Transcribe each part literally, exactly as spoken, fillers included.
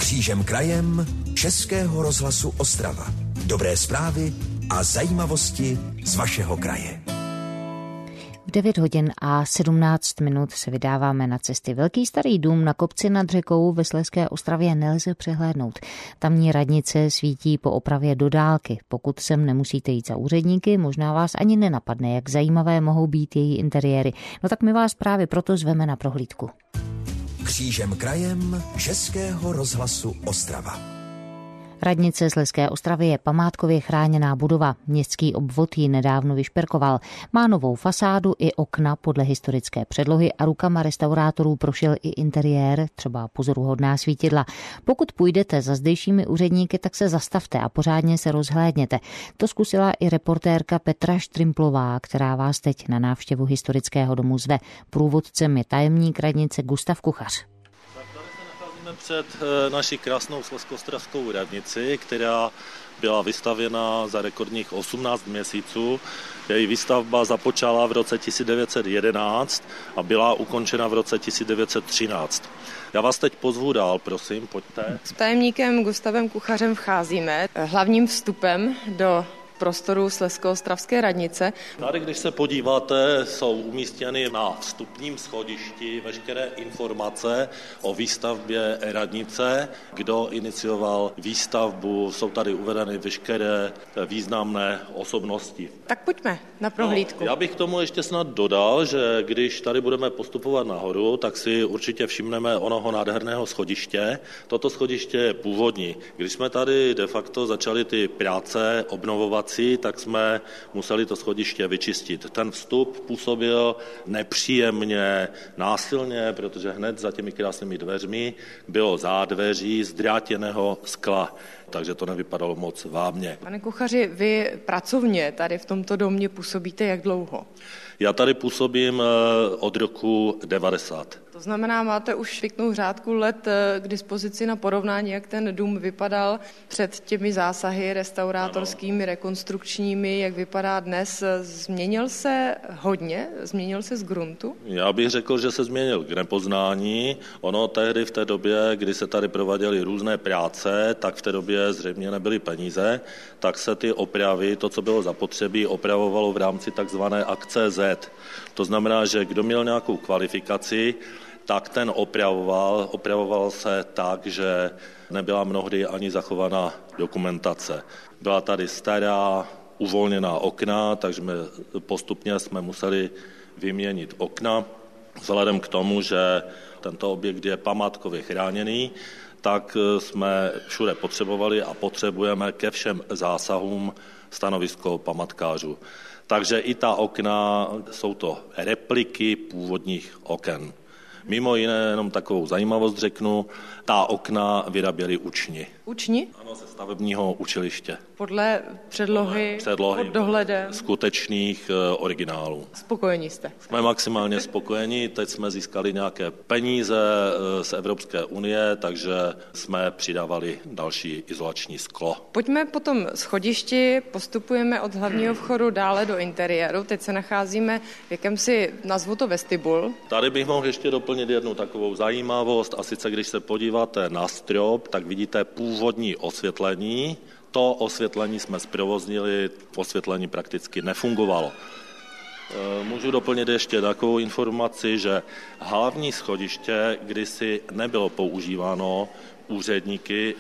Křížem krajem Českého rozhlasu Ostrava. Dobré zprávy a zajímavosti z vašeho kraje. V devět hodin a sedmnáct minut se vydáváme na cesty. Velký starý dům na kopci nad řekou ve Slezské Ostravě nelze přehlédnout. Tamní radnice svítí po opravě do dálky. Pokud sem nemusíte jít za úředníky, možná vás ani nenapadne, jak zajímavé mohou být její interiéry. No tak my vás právě proto zveme na prohlídku. Křížem krajem Českého rozhlasu Ostrava. Radnice Slezské Ostravy je památkově chráněná budova. Městský obvod ji nedávno vyšperkoval. Má novou fasádu i okna podle historické předlohy a rukama restaurátorů prošel i interiér, třeba pozoruhodná svítidla. Pokud půjdete za zdejšími úředníky, tak se zastavte a pořádně se rozhlédněte. To zkusila i reportérka Petra Štrimplová, která vás teď na návštěvu historického domu zve. Průvodcem je tajemník radnice Gustav Kuchař. Před naší krásnou slezskoostravskou radnici, která byla vystavěna za rekordních osmnáct měsíců. Její výstavba započala v roce tisíc devět set jedenáct a byla ukončena v roce tisíc devět set třináct. Já vás teď pozvu dál, prosím, pojďte. S tajemníkem Gustavem Kuchařem vcházíme hlavním vstupem do prostoru Slezskoostravské radnice. Tady, když se podíváte, jsou umístěny na vstupním schodišti veškeré informace o výstavbě radnice, kdo inicioval výstavbu, jsou tady uvedeny veškeré významné osobnosti. Tak pojďme na prohlídku. No, já bych k tomu ještě snad dodal, že když tady budeme postupovat nahoru, tak si určitě všimneme onoho nádherného schodiště. Toto schodiště je původní. Když jsme tady de facto začali ty práce obnovovat, tak jsme museli to schodiště vyčistit. Ten vstup působil nepříjemně, násilně, protože hned za těmi krásnými dveřmi bylo zádveří z drátěného skla, takže to nevypadalo moc vábně. Pane Kuchaři, vy pracovně tady v tomto domě působíte jak dlouho? Já tady působím od roku devadesát. To znamená, máte už pěknou řádku let k dispozici na porovnání, jak ten dům vypadal před těmi zásahy restaurátorskými, rekonstrukčními, jak vypadá dnes. Změnil se hodně? Změnil se z gruntu? Já bych řekl, že se změnil k nepoznání. Ono tehdy v té době, kdy se tady prováděly různé práce, tak v té době zřejmě nebyly peníze, tak se ty opravy, to, co bylo zapotřebí, opravovalo v rámci takzvané akce Z. To znamená, že kdo měl nějakou kvalifikaci, tak ten opravoval, opravoval se tak, že nebyla mnohdy ani zachovaná dokumentace. Byla tady stará, uvolněná okna, takže jsme, postupně jsme museli vyměnit okna. Vzhledem k tomu, že tento objekt je památkově chráněný, tak jsme všude potřebovali a potřebujeme ke všem zásahům stanovisko památkářů. Takže i ta okna jsou to repliky původních oken. Mimo jiné, jenom takovou zajímavost řeknu, ta okna vyráběli učni. Učni? Ano, ze stavebního učiliště. Podle předlohy, předlohy pod dohledem skutečných uh, originálů. Spokojení jste? Jsme maximálně spokojeni, teď jsme získali nějaké peníze uh, z Evropské unie, takže jsme přidávali další izolační sklo. Pojďme po tom schodišti, postupujeme od hlavního vchodu dále do interiéru. Teď se nacházíme v jakémsi, nazvu to vestibul. Tady bych mohl ještě doplnit jednu takovou zajímavost, a sice když se podíváte na strop, tak vidíte původní osvětlení. To osvětlení jsme zprovoznili, osvětlení prakticky nefungovalo. Můžu doplnit ještě takovou informaci, že hlavní schodiště kdysi nebylo používáno úředníky,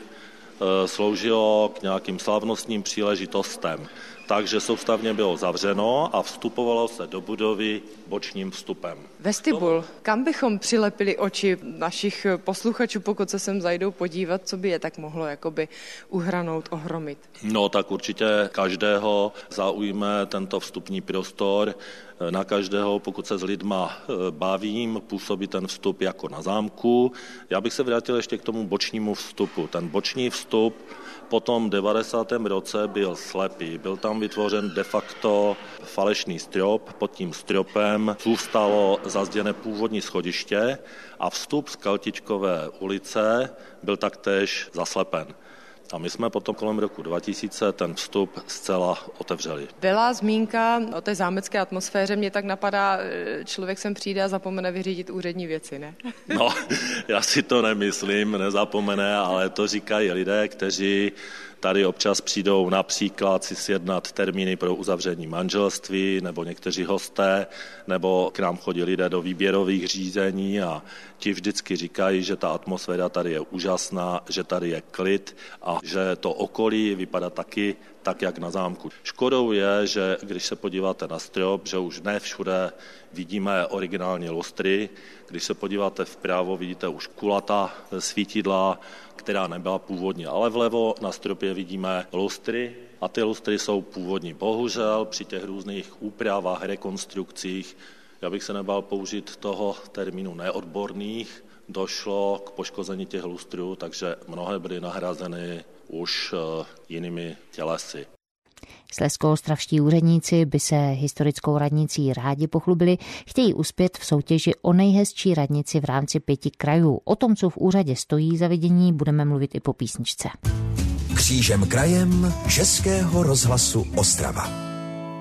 sloužilo k nějakým slavnostním příležitostem. Takže soustavně bylo zavřeno a vstupovalo se do budovy bočním vstupem. Vestibul. Kam bychom přilepili oči našich posluchačů, pokud se sem zajdou podívat, co by je tak mohlo jakoby uhranout, ohromit? No tak určitě každého zaujme tento vstupní prostor. Na každého, pokud se s lidma bavím, působí ten vstup jako na zámku. Já bych se vrátil ještě k tomu bočnímu vstupu. Ten boční vstup po tom devadesátém roce byl slepý. Byl tam vytvořen de facto falešný strop. Pod tím stropem zůstalo zazděné původní schodiště a vstup z Kaltičkové ulice byl taktéž zaslepen. A my jsme potom kolem roku dva tisíce ten vstup zcela otevřeli. Byla zmínka o té zámecké atmosféře, mě tak napadá, člověk sem přijde a zapomene vyřídit úřední věci, ne? No, já si to nemyslím, nezapomene, ale to říkají lidé, kteří tady občas přijdou například si sjednat termíny pro uzavření manželství, nebo někteří hosté, nebo k nám chodí lidé do výběrových řízení a ti vždycky říkají, že ta atmosféra tady je úžasná, že tady je klid a že to okolí vypadá taky tak, jak na zámku. Škodou je, že když se podíváte na strop, že už ne všude vidíme originální lustry. Když se podíváte vpravo, vidíte už kulatá svítidla, která nebyla původní, ale vlevo na stropě vidíme lustry a ty lustry jsou původní. Bohužel při těch různých úpravách, rekonstrukcích, já bych se nebál použít toho termínu neodborných, došlo k poškození těch lustrů, takže mnohé byly nahrazeny už jinými tělesy. Slezskoostravští úředníci by se historickou radnicí rádi pochlubili, chtějí uspět v soutěži o nejhezčí radnici v rámci pěti krajů. O tom, co v úřadě stojí za vidění, budeme mluvit i po písničce. Křížem krajem Českého rozhlasu Ostrava.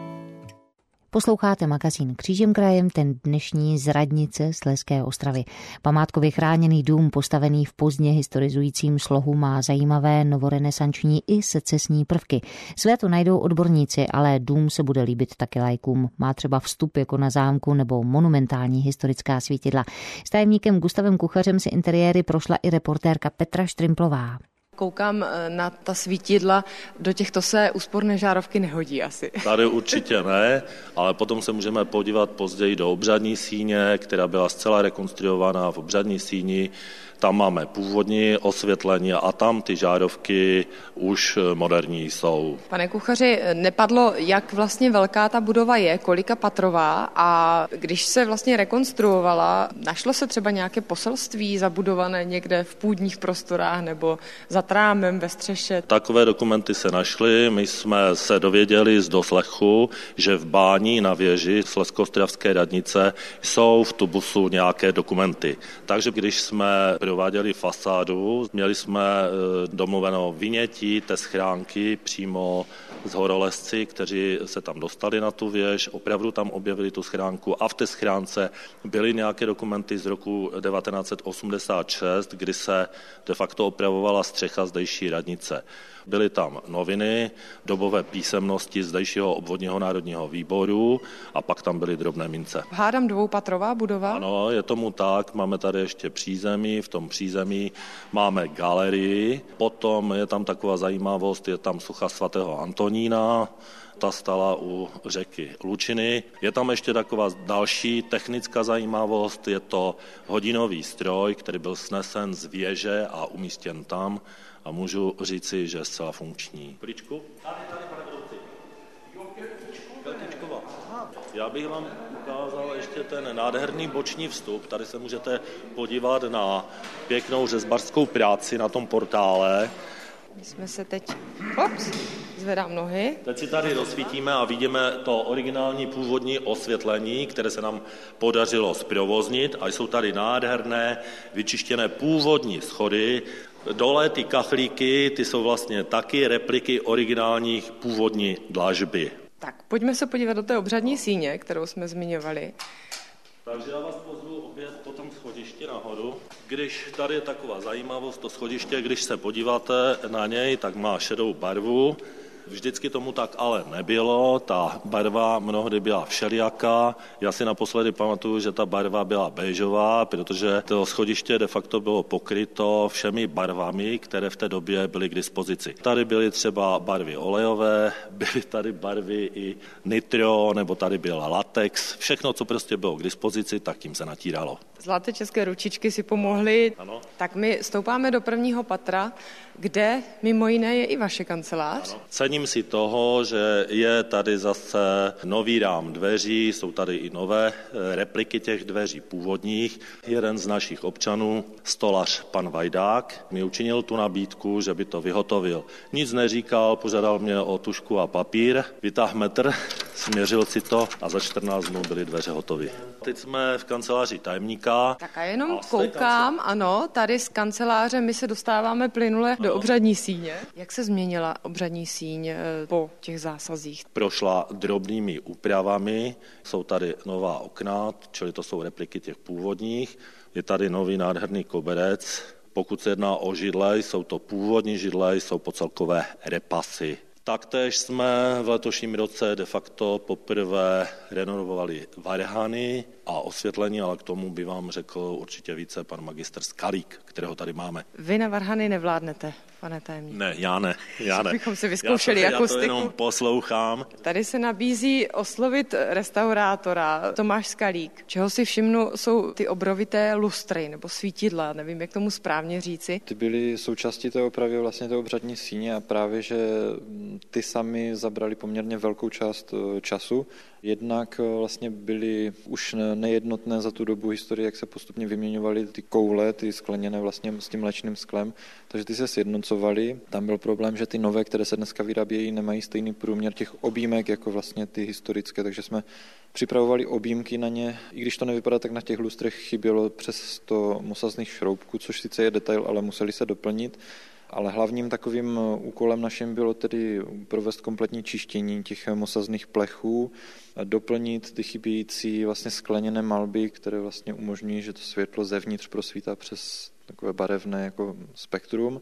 Posloucháte magazín Křížem krajem, ten dnešní z radnice Slezské Ostravy. Památkově chráněný dům postavený v pozdně historizujícím slohu má zajímavé novorenesanční i secesní prvky. Své to najdou odborníci, ale dům se bude líbit taky laikům. Má třeba vstup jako na zámku nebo monumentální historická svítidla. S tajemníkem Gustavem Kuchařem si interiéry prošla i reportérka Petra Štrimplová. Koukám na ta svítidla, do těchto se úsporné žárovky nehodí asi. Tady určitě ne, ale potom se můžeme podívat později do obřadní síně, která byla zcela rekonstruovaná v obřadní síni. Tam máme původní osvětlení a tam ty žárovky už moderní jsou. Pane Kuchaři, nepadlo, jak vlastně velká ta budova je, kolika patrová a když se vlastně rekonstruovala, našlo se třeba nějaké poselství zabudované někde v půdních prostorách nebo za trámem ve střeše? Takové dokumenty se našly, my jsme se dověděli z doslechu, že v bání na věži Slezskoostravské radnice jsou v tubusu nějaké dokumenty. Takže když jsme prováděli fasádu, měli jsme domluveno vynětí té schránky přímo z horolezci, kteří se tam dostali na tu věž, opravdu tam objevili tu schránku a v té schránce byly nějaké dokumenty z roku devatenáct set osmdesát šest, kdy se de facto opravovala střecha zdejší radnice. Byly tam noviny, dobové písemnosti zdejšího obvodního národního výboru a pak tam byly drobné mince. Hádám dvoupatrová budova? Ano, je tomu tak, máme tady ještě přízemí, v tom přízemí máme galerii, potom je tam taková zajímavost, je tam socha svatého Antonína, ta stala u řeky Lučiny. Je tam ještě taková další technická zajímavost, je to hodinový stroj, který byl snesen z věže a umístěn tam a můžu říci, že je zcela funkční. Pličku? Tady, tady, pane vedoucí. Keltičková. Já bych vám ukázal ještě ten nádherný boční vstup. Tady se můžete podívat na pěknou řezbařskou práci na tom portále. My jsme se teď... Ops, zvedám nohy. Teď si tady rozsvítíme a vidíme to originální původní osvětlení, které se nám podařilo zprovoznit a jsou tady nádherné, vyčištěné původní schody. Dole ty kachlíky, ty jsou vlastně taky repliky originálních původní dlažby. Tak, pojďme se podívat do té obřadní síně, kterou jsme zmiňovali. Takže já vás pozvu opět po tom schodišti nahoru. Když tady je taková zajímavost, to schodiště, když se podíváte na něj, tak má šedou barvu. Vždycky tomu tak ale nebylo, ta barva mnohdy byla všelijaká. Já si naposledy pamatuju, že ta barva byla béžová, protože to schodiště de facto bylo pokryto všemi barvami, které v té době byly k dispozici. Tady byly třeba barvy olejové, byly tady barvy i nitro, nebo tady byla latex. Všechno, co prostě bylo k dispozici, tak tím se natíralo. Zlaté české ručičky si pomohly. Ano. Tak my stoupáme do prvního patra, kde mimo jiné je i vaše kancelář. Ano. Cením si toho, že je tady zase nový rám dveří, jsou tady i nové repliky těch dveří původních. Jeden z našich občanů, stolař pan Vajdák, mi učinil tu nabídku, že by to vyhotovil. Nic neříkal, požádal mě o tužku a papír, vytáhl metr směřil si to a za čtrnáct dnů byly dveře hotové. Teď jsme v kanceláři tajemníka. Tak a jenom a koukám, kancel... ano, tady z kanceláře my se dostáváme plynule ano. do obřadní síně. Jak se změnila obřadní síň po těch zásazích? Prošla drobnými úpravami, jsou tady nová okna, čili to jsou repliky těch původních, je tady nový nádherný koberec. Pokud se jedná o židle, jsou to původní židle, jsou pocelkové repasy. Taktéž jsme v letošním roce de facto poprvé renovovali varhany a osvětlení, ale k tomu by vám řekl určitě více pan magistr Skalík, kterého tady máme. Vy na varhany nevládnete, pane tajemník? Ne, já ne, já ne. Bychom si vyzkoušeli já to, akustiku. Já to jenom poslouchám. Tady se nabízí oslovit restaurátora Tomáš Skalík. Čeho si všimnu, jsou ty obrovité lustry nebo svítidla, nevím, jak tomu správně říci. Ty byly součástí té opravy vlastně té obřadní síně a právě, že ty sami zabrali poměrně velkou část času. Jednak vlastně byly už nejednotné za tu dobu historie, jak se postupně vyměňovaly ty koule, ty skleněné vlastně s tím mléčným sklem, takže ty se sjednocovaly. Tam byl problém, že ty nové, které se dneska vyrábějí, nemají stejný průměr těch objímek jako vlastně ty historické, takže jsme připravovali objímky na ně. I když to nevypadá, tak na těch lustrech chybělo přes sto mosazných šroubků, což sice je detail, ale museli se doplnit. Ale hlavním takovým úkolem naším bylo tedy provést kompletní čištění těch mosazných plechů, doplnit ty chybějící vlastně skleněné malby, které vlastně umožňují, že to světlo zevnitř prosvítá přes takové barevné jako spektrum.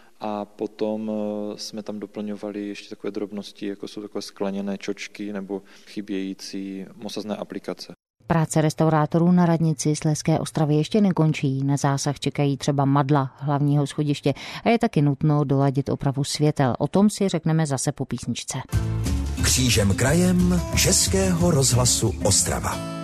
A potom jsme tam doplňovali ještě takové drobnosti, jako jsou takové skleněné čočky nebo chybějící mosazné aplikace. Práce restaurátorů na radnici Slezské Ostravy ještě nekončí. Na zásah čekají třeba madla hlavního schodiště a je taky nutno doladit opravu světel. O tom si řekneme zase po písničce. Křížem krajem Českého rozhlasu Ostrava.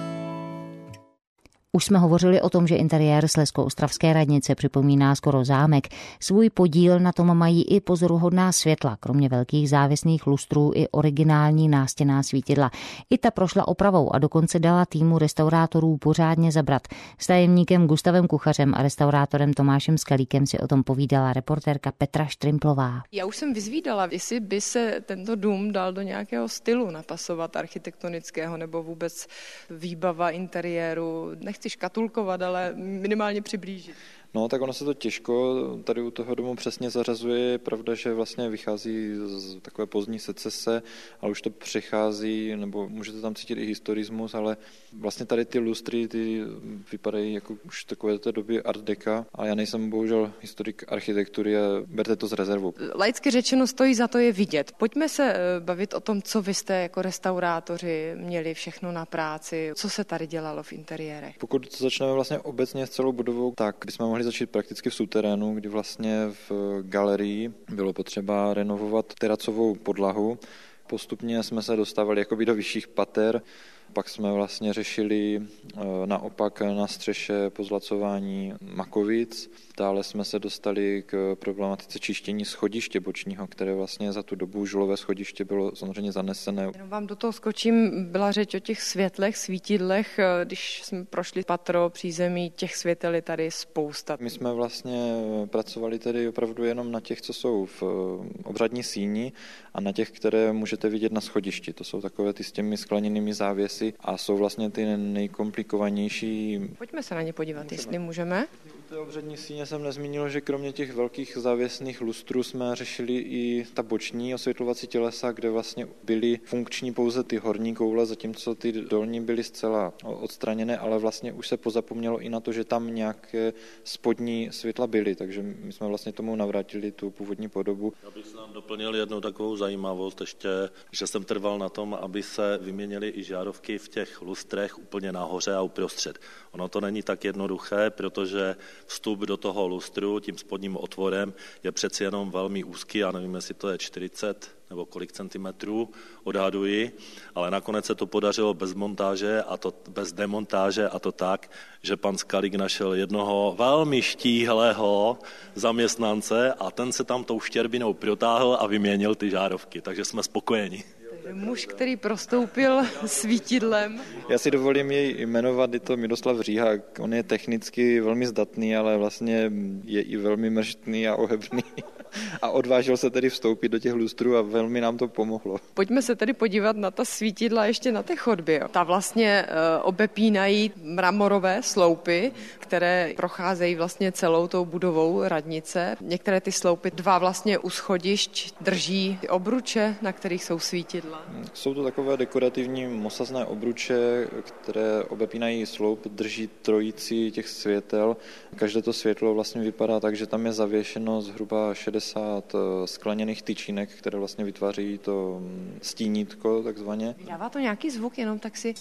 Už jsme hovořili o tom, že interiér Slezsko-ostravské radnice připomíná skoro zámek. Svůj podíl na tom mají i pozoruhodná světla, kromě velkých závěsných lustrů i originální nástěnná svítidla. I ta prošla opravou a dokonce dala týmu restaurátorů pořádně zabrat. S tajemníkem Gustavem Kuchařem a restaurátorem Tomášem Skalíkem si o tom povídala reportérka Petra Štrimplová. Já už jsem vyzvídala, jestli by se tento dům dal do nějakého stylu napasovat architektonického nebo vůbec výbava interiéru. Nechci škatulkovat, ale minimálně přiblížit. No, tak ono se to těžko tady u toho domu přesně zařazuje. Je pravda, že vlastně vychází z takové pozdní secese, ale už to přechází, nebo můžete tam cítit i historismus, ale vlastně tady ty lustry, ty vypadají jako už takové té doby art deca, a já nejsem bohužel historik architektury a berte to z rezervou. Laicky řečeno stojí za to je vidět. Pojďme se bavit o tom, co vy jste jako restaurátoři měli všechno na práci, co se tady dělalo v interiérech. Pokud začneme vlastně obecně s celou budovou, tak bychom mohli začít prakticky v suterénu, kdy vlastně v galerii bylo potřeba renovovat teracovou podlahu. Postupně jsme se dostávali jakoby do vyšších pater, pak jsme vlastně řešili naopak na střeše pozlacování makovic. Dále jsme se dostali k problematice čištění schodiště bočního, které vlastně za tu dobu žulové schodiště bylo samozřejmě zanesené. Jenom vám do toho skočím, byla řeč o těch světlech, svítidlech, když jsme prošli patro, přízemí, těch světel je tady spousta. My jsme vlastně pracovali tedy opravdu jenom na těch, co jsou v obřadní síni a na těch, které můžete vidět na schodišti. To jsou takové ty s těmi skleněnými závěsy a jsou vlastně ty nejkomplikovanější. Pojďme se na ně podívat, můžeme. Jestli můžeme. U té obřadní síně jsem nezmínil, že kromě těch velkých závěsných lustrů jsme řešili i ta boční osvětlovací tělesa, kde vlastně byly funkční pouze ty horní koule, zatímco ty dolní byly zcela odstraněné, ale vlastně už se pozapomnělo i na to, že tam nějaké spodní světla byly, takže my jsme vlastně tomu navrátili tu původní podobu. Já bych se nám doplnil jednu takovou zajímavost ještě, že jsem trval na tom, aby se vyměnily i žárovky v těch lustrech úplně nahoře a uprostřed. Ono to není tak jednoduché, protože vstup do toho lustru tím spodním otvorem je přeci jenom velmi úzký, já nevím, jestli to je čtyřicet nebo kolik centimetrů, odhaduji, ale nakonec se to podařilo bez montáže a to bez demontáže a to tak, že pan Skalík našel jednoho velmi štíhlého zaměstnance a ten se tam tou štěrbinou protáhl a vyměnil ty žárovky, takže jsme spokojeni. Muž, který prostoupil svítidlem. Já si dovolím jej jmenovat, je to Miroslav Říhák. On je technicky velmi zdatný, ale vlastně je i velmi mrštný a ohebný. A odvážil se tedy vstoupit do těch lustrů a velmi nám to pomohlo. Pojďme se tedy podívat na ta svítidla ještě na té chodbě. Ta vlastně obepínají mramorové sloupy, které procházejí vlastně celou tou budovou radnice. Některé ty sloupy, dva vlastně u schodišť, drží obruče, na kterých jsou svítidla. Jsou to takové dekorativní mosazné obruče, které obepínají sloup, drží trojici těch světel. Každé to světlo vlastně vypadá tak, že tam je zavěšeno zhruba šedesát skleněných tyčinek, které vlastně vytváří to stínítko takzvaně. Dává to nějaký zvuk, jenom tak si...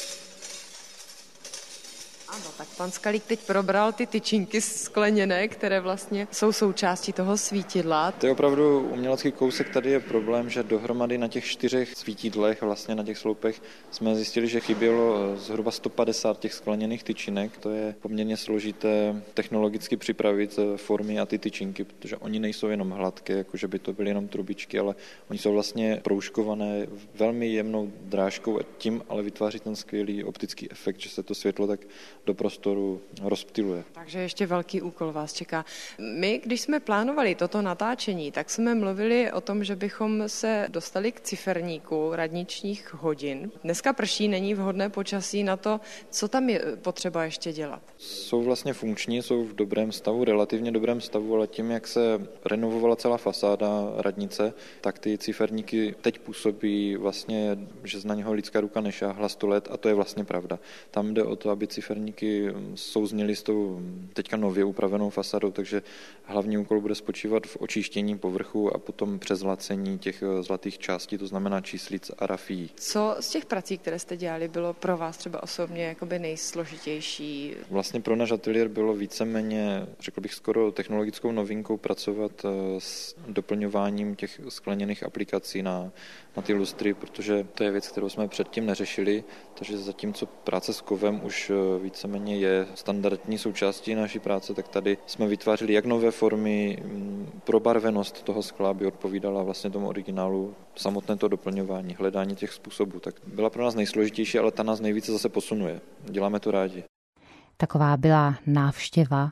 Ano, tak pan Skalík teď probral ty tyčinky skleněné, které vlastně jsou součástí toho svítidla. To je opravdu umělecký kousek, tady je problém, že dohromady na těch čtyřech svítidlech, vlastně na těch sloupech, jsme zjistili, že chybělo zhruba sto padesát těch skleněných tyčinek. To je poměrně složité technologicky připravit formy a ty tyčinky, protože oni nejsou jenom hladké, jakože by to byly jenom trubičky, ale oni jsou vlastně proužkované velmi jemnou drážkou a tím ale vytváří ten skvělý optický efekt, že se to světlo tak do prostoru rozptyluje. Takže ještě velký úkol vás čeká. My, když jsme plánovali toto natáčení, tak jsme mluvili o tom, že bychom se dostali k ciferníku radničních hodin. Dneska prší, není vhodné počasí na to, co tam je potřeba ještě dělat. Jsou vlastně funkční, jsou v dobrém stavu, relativně dobrém stavu, ale tím, jak se renovovala celá fasáda radnice, tak ty ciferníky teď působí vlastně, že na něho lidská ruka nešáhla sto let a to je vlastně pravda. Tam jde o to, aby ciferníky souzněly s tou teďka nově upravenou fasadou, takže hlavní úkol bude spočívat v očištění povrchu a potom přezlacení těch zlatých částí, to znamená číslic a rafií. Co z těch prací, které jste dělali, bylo pro vás třeba osobně jakoby nejsložitější? Vlastně pro náš ateliér bylo víceméně, řekl bych, skoro technologickou novinkou pracovat s doplňováním těch skleněných aplikací na, na ty lustry, protože to je věc, kterou jsme předtím neřešili, takže zatímco práce s kovem už víceméně je standardní součástí naší práce, tak tady jsme vytvářeli jak nové formy, probarvenost toho skla by odpovídala vlastně tomu originálu, samotné to doplňování, hledání těch způsobů. Tak byla pro nás nejsložitější, ale ta nás nejvíce zase posunuje. Děláme to rádi. Taková byla návštěva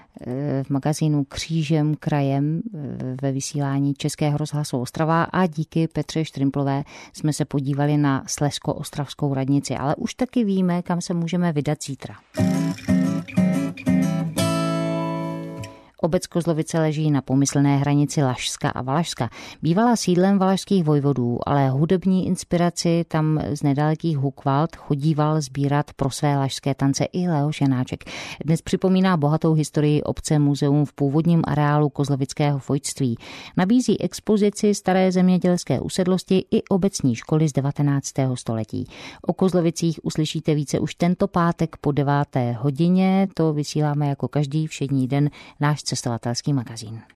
v magazínu Křížem krajem ve vysílání Českého rozhlasu Ostrava a díky Petře Štrimplové jsme se podívali na Slezsko-ostravskou radnici, ale už taky víme, kam se můžeme vydat zítra. Obec Kozlovice leží na pomyslné hranici Lašska a Valašska. Bývala sídlem valašských vojvodů, ale hudební inspiraci tam z nedalekých Hukvald chodíval sbírat pro své lašské tance i Leoš Janáček. Dnes připomíná bohatou historii obce muzeum v původním areálu kozlovického vojtství. Nabízí expozici staré zemědělské usedlosti i obecní školy z devatenáctého století. O Kozlovicích uslyšíte více už tento pátek po deváté hodině. To vysíláme jako každý všední den náš cestovatelský magazín.